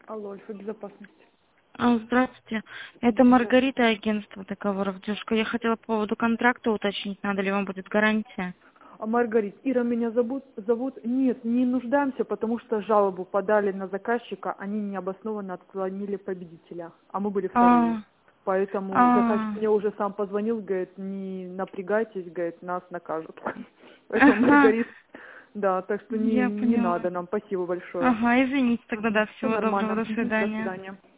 Алло, Альфа-безопасность. Здравствуйте. Это Маргарита, агентство договоров «Девушка». Я хотела по поводу контракта уточнить, надо ли вам будет гарантия. А Маргарит, Ира меня зовут. Нет, не нуждаемся, потому что жалобу подали на заказчика, они необоснованно отклонили победителя, а мы были вторые. А, Поэтому заказчик а, мне уже сам позвонил, говорит, не напрягайтесь, говорит, нас накажут. Поэтому, ага, Маргарит, да, так что я не поняла. надо нам, спасибо большое. Ага, извините тогда, да, Все всего доброго, нормально. до До свидания. свидания.